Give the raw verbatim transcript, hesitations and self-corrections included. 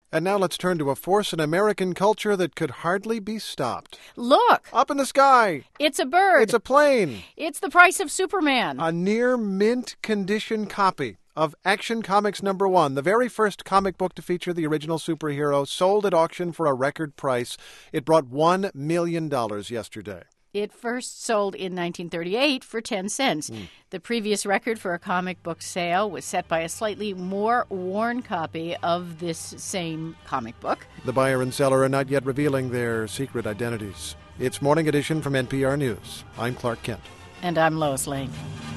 And now let's turn to a force in American culture that could hardly be stopped. Look! Up in the sky! It's a bird! It's a plane! It's the price of Superman! A near-mint condition copy of Action Comics number one, the very first comic book to feature the original superhero, sold at auction for a record price. It brought one million dollars yesterday. It first sold in nineteen thirty-eight for ten cents. Mm. The previous record for a comic book sale was set by a slightly more worn copy of this same comic book. The buyer and seller are not yet revealing their secret identities. It's Morning Edition from N P R News. I'm Clark Kent. And I'm Lois Lane.